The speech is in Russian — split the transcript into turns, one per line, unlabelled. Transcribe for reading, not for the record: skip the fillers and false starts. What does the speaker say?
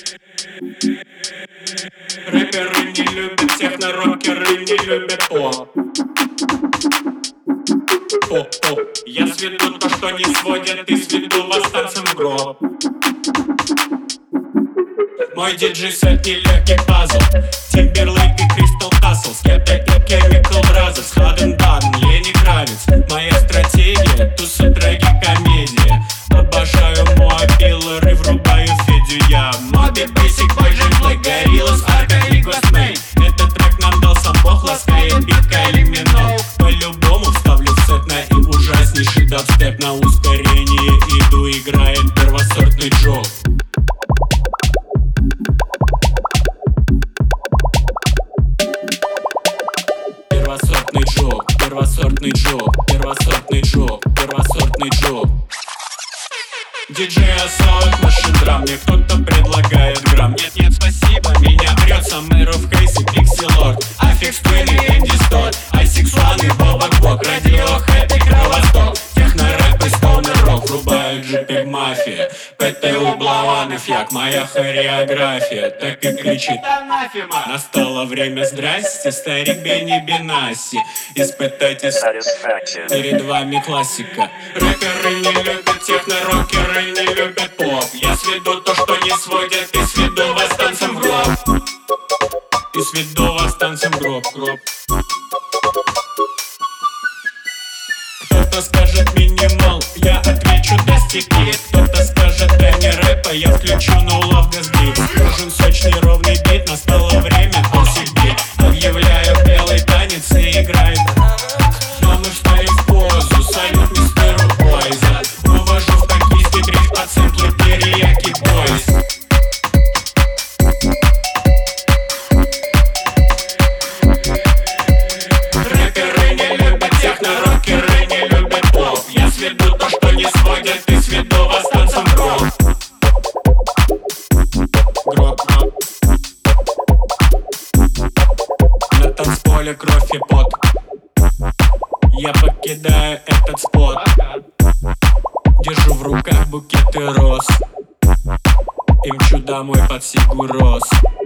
Рэперы не любят техно-рокеры, не любят поп. Поп. Я сведу то, что не сводят, и сведу вас танцем в гроб. Мой диджей-сет нелегкий пазл. Тимберлейк и Кристал Касл, Скепта и Chemical Brothers, Хаден Дан, Лени Кравиц. Моя стратегия, тусы, треки, комедия. Обожаю муапилоры, врубаю Федю я. Моби, Бейсик, Бойджин, Блэк, Гориллас, Арка и Гвастмейн. Этот трек нам дал сам Бог, ласкает бит Кайли Миноуг. По-любому вставлю сет на и ужаснейший дабстеп. На ускорение иду, играет первосортный джок. Первосортный джок, первосортный джок, первосортный джок, первосортный джок. Диджей Асаук, машин драм. Мне кто-то предлагает грамм. Нет, спасибо, меня прет Саммеров, Хейс и Пикселорд. Аффикс Твин и Энди Стот, Айсикс-1 и Боба Квок. Радиохэд и Кровосток. Техно-рэп и стоунер-рок. Врубают JPEG Мафия. ПТУ Блаванов, як моя хореография. Так и кричит анафема. Настало время здрасте, старик Бенни Бенасси. Испытайте satisfaction. Перед вами классика. Рэперы не любят техно-рокеры, не любят поп. Я сведу то, что не сводят, и сведу вас танцем в гроб. И сведу вас танцем в гроб. Кто-то скажет минимал, я отвечу достигни. Кто-то скажет да не рэпа, я включу no love gas beat. Нужен сочный ровный бит, настало время пульсик бит. Объявляю белый танец и играет. Но мы вставим в позу, салют мистеру Бойза. Увожу в токийский дрифт под сэмплы терияки бойз. Рэперы не любят техно-рокеры, не любят поп. Я сведу то, что не сводят, и сведу вас танцем в гроб. Гроб. На танцполе кровь и пот. Я покидаю этот спот. Держу в руках букеты роз и мчу домой под Сигуроз.